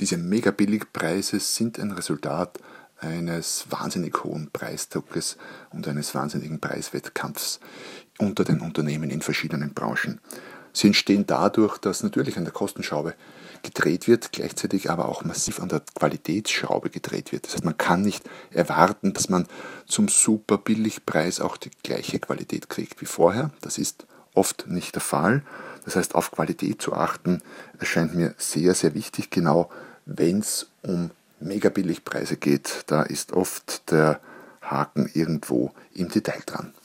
Diese Mega-Billigpreise sind ein Resultat eines wahnsinnig hohen Preisdruckes und eines wahnsinnigen Preiswettkampfs unter den Unternehmen in verschiedenen Branchen. Sie entstehen dadurch, dass natürlich an der Kostenschraube gedreht wird, gleichzeitig aber auch massiv an der Qualitätsschraube gedreht wird. Das heißt, man kann nicht erwarten, dass man zum super Billigpreis auch die gleiche Qualität kriegt wie vorher. Das ist oft nicht der Fall. Das heißt, auf Qualität zu achten, erscheint mir sehr, sehr wichtig, genau wenn es um Mega-Billigpreise geht. Da ist oft der Haken irgendwo im Detail dran.